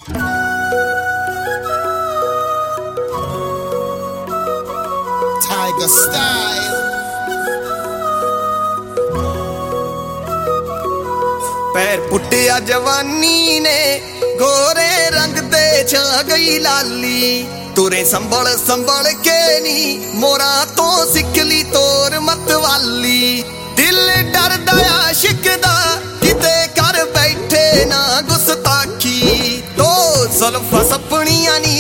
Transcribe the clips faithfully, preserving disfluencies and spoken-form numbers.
Tiger style. पैर पुट्टिया जवानी ने गोरे रंग दे छा गई लाली। तुरे संभल संभल के नी मोरा तो सिखली तोर मतवाली। दिल डरदा आशिकदा किते कर बैठे ना गुस्ताखी। तो जुल्फां सपनियां नी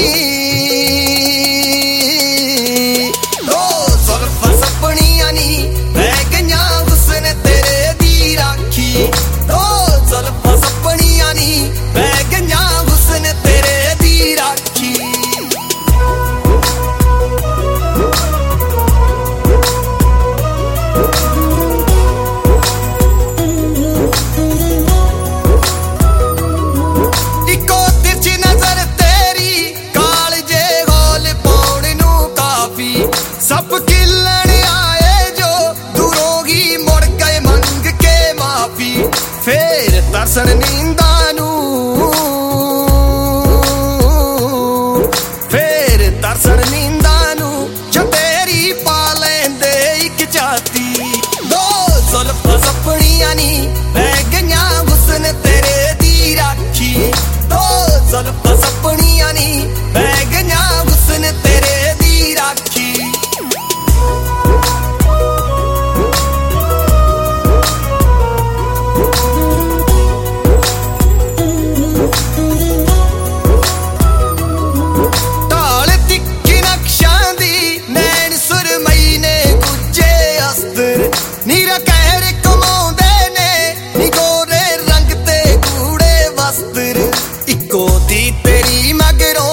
तो जुल्फां सपनियां नी रह गईयां हुस्न तेरे दी राखी। तो जुल्फां सपनियां नी रह गईयां हुस्न तेरे दी राखी। सब किलन आए जो दूरों ही मुड़ गए मंग के माफी। फिर तरसन नींदा नू फिर तरसन नींदा नू जो तेरी पा लेंदे इक जाती। दो जुल्फां सपनियां नी रह गईयां हुस्न तेरे दी राखी। दो जुल्फां सपनियां नी रह गईयां हुस्न तेरे दी राखी। नीरा कहर कमाउंदे ने नी गोरे रंग ते कूड़े वस्त्र। इको दी तेरी मगरों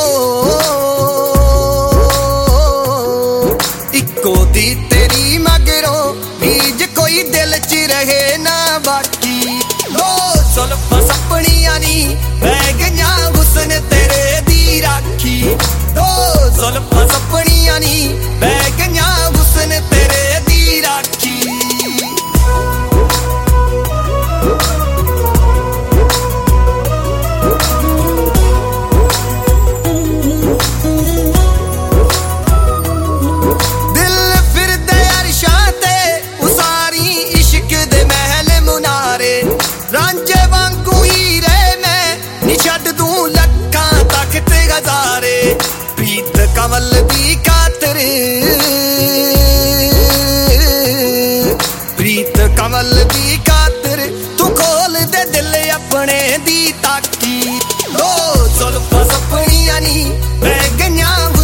इको दी तेरी मगरों बीज कोई दिल च रहे ना बाकी। दो जुल्फां सपनियां नी रह गईयां हुस्न तेरे दी राखी। दो जुल्फां सपनियां नी रह गईयां हुस्न तेरे दी राखी। रांझे वांगू ही रहे मैं नी छड्ड दूं लखां तख्त गजारे। प्रीत कंवल दी खातर प्रीत कंवल दी खातर तू खोल दे दिल अपने दी ताकी। दो जुल्फां सपनियां नी रह गईयां